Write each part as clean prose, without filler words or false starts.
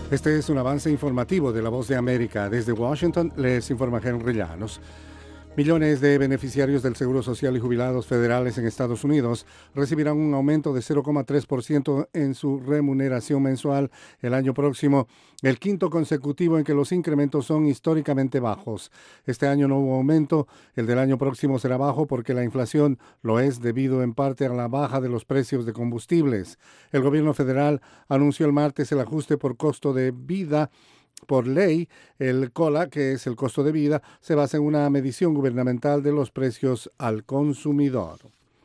Este es un avance informativo de La Voz de América. Desde Washington les informa Henry Llanos. Millones de beneficiarios del Seguro Social y jubilados federales en Estados Unidos recibirán un aumento de 0,3% en su remuneración mensual el año próximo, el quinto consecutivo en que los incrementos son históricamente bajos. Este año no hubo aumento, el del año próximo será bajo porque la inflación lo es debido en parte a la baja de los precios de combustibles. El gobierno federal anunció el martes el ajuste por costo de vida. Por ley, el COLA, que es el costo de vida, se basa en una medición gubernamental de los precios al consumidor.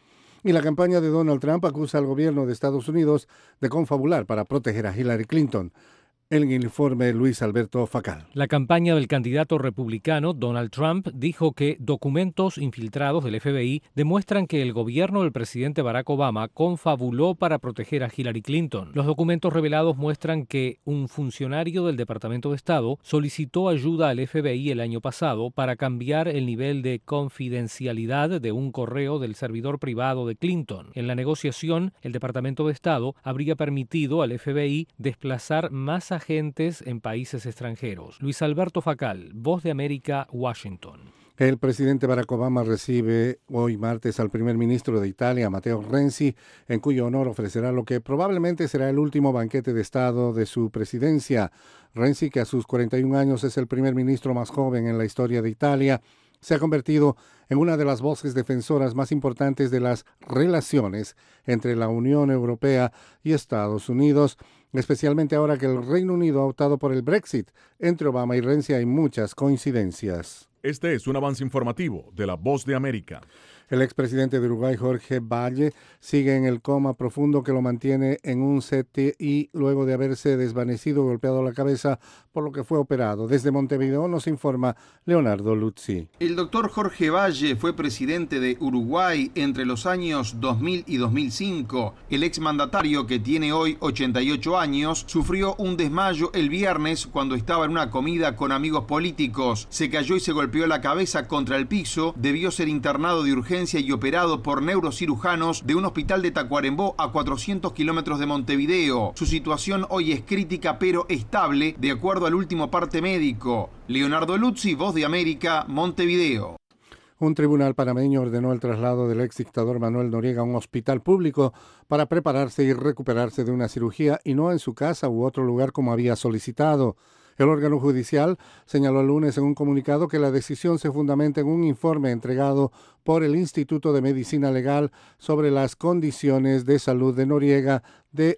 Y la campaña de Donald Trump acusa al gobierno de Estados Unidos de confabular para proteger a Hillary Clinton. El informe Luis Alberto Facal. La campaña del candidato republicano Donald Trump dijo que documentos infiltrados del FBI demuestran que el gobierno del presidente Barack Obama confabuló para proteger a Hillary Clinton. Los documentos revelados muestran que un funcionario del Departamento de Estado solicitó ayuda al FBI el año pasado para cambiar el nivel de confidencialidad de un correo del servidor privado de Clinton. En la negociación, el Departamento de Estado habría permitido al FBI desplazar más agentes en países extranjeros. Luis Alberto Facal, Voz de América, Washington. El presidente Barack Obama recibe hoy martes al primer ministro de Italia, Matteo Renzi, en cuyo honor ofrecerá lo que probablemente será el último banquete de Estado de su presidencia. Renzi, que a sus 41 años es el primer ministro más joven en la historia de Italia, se ha convertido en una de las voces defensoras más importantes de las relaciones entre la Unión Europea y Estados Unidos, especialmente ahora que el Reino Unido ha optado por el Brexit. Entre Obama y Renzi hay muchas coincidencias. Este es un avance informativo de La Voz de América. El expresidente de Uruguay, Jorge Valle, sigue en el coma profundo que lo mantiene en un CTI luego de haberse desvanecido, golpeado la cabeza, por lo que fue operado. Desde Montevideo nos informa Leonardo Luzzi. El doctor Jorge Valle fue presidente de Uruguay entre los años 2000 y 2005. El exmandatario, que tiene hoy 88 años, sufrió un desmayo el viernes cuando estaba en una comida con amigos políticos. Se cayó y se golpeó la cabeza contra el piso. Debió ser internado de urgencia y operado por neurocirujanos de un hospital de Tacuarembó a 400 kilómetros de Montevideo. Su situación hoy es crítica pero estable, de acuerdo al último parte médico. Leonardo Luzzi, Voz de América, Montevideo. Un tribunal panameño ordenó el traslado del ex dictador Manuel Noriega a un hospital público para prepararse y recuperarse de una cirugía y no en su casa u otro lugar como había solicitado. El órgano judicial señaló el lunes en un comunicado que la decisión se fundamenta en un informe entregado por el Instituto de Medicina Legal sobre las condiciones de salud de Noriega, de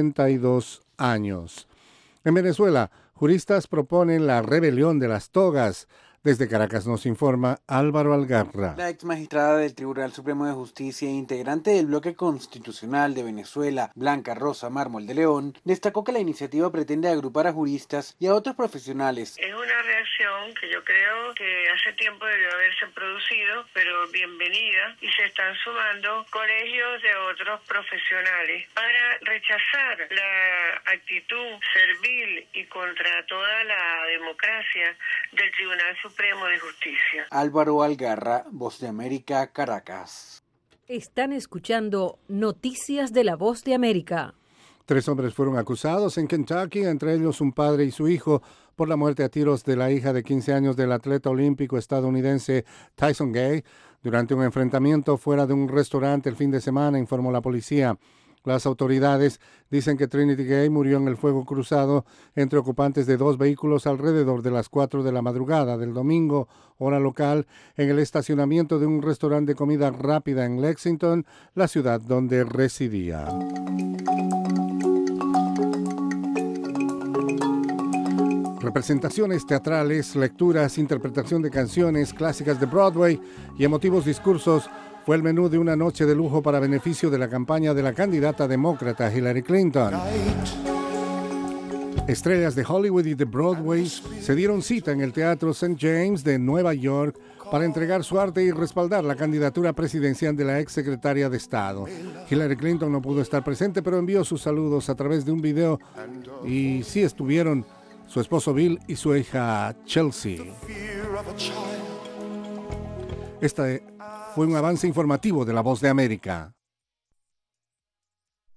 82 años. En Venezuela, juristas proponen la rebelión de las togas. Desde Caracas nos informa Álvaro Algarra. La ex magistrada del Tribunal Supremo de Justicia e integrante del bloque constitucional de Venezuela, Blanca Rosa Mármol de León, destacó que la iniciativa pretende agrupar a juristas y a otros profesionales. Es una reacción que yo creo que hace tiempo debió haberse producido, pero bienvenida, y se están sumando colegios de otros profesionales para rechazar la actitud servil y contra toda la democracia del Tribunal Supremo de Justicia. Álvaro Algarra, Voz de América, Caracas. Están escuchando Noticias de la Voz de América. 3 hombres fueron acusados en Kentucky, entre ellos un padre y su hijo, por la muerte a tiros de la hija de 15 años del atleta olímpico estadounidense Tyson Gay durante un enfrentamiento fuera de un restaurante el fin de semana, informó la policía. Las autoridades dicen que Trinity Gay murió en el fuego cruzado entre ocupantes de 2 vehículos alrededor de las 4 de la madrugada del domingo, hora local, en el estacionamiento de un restaurante de comida rápida en Lexington, la ciudad donde residía. Representaciones teatrales, lecturas, interpretación de canciones clásicas de Broadway y emotivos discursos fue el menú de una noche de lujo para beneficio de la campaña de la candidata demócrata Hillary Clinton. Estrellas de Hollywood y de Broadway se dieron cita en el Teatro St. James de Nueva York para entregar su arte y respaldar la candidatura presidencial de la ex secretaria de Estado. Hillary Clinton no pudo estar presente, pero envió sus saludos a través de un video, y sí estuvieron su esposo Bill y su hija Chelsea. Este fue un avance informativo de La Voz de América.